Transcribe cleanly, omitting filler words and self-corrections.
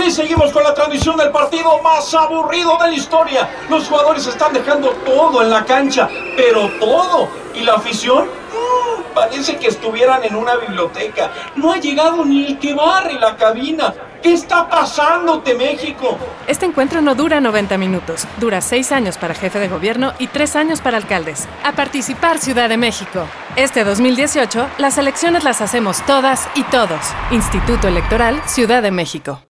Y seguimos con la transmisión del partido más aburrido de la historia. Los jugadores están dejando todo en la cancha, pero todo. ¿Y la afición? Parece que estuvieran en una biblioteca. No ha llegado ni el que barre la cabina. ¿Qué está pasándote, México? Este encuentro no dura 90 minutos. Dura 6 años para jefe de gobierno y 3 años para alcaldes. A participar, Ciudad de México. Este 2018, las elecciones las hacemos todas y todos. Instituto Electoral, Ciudad de México.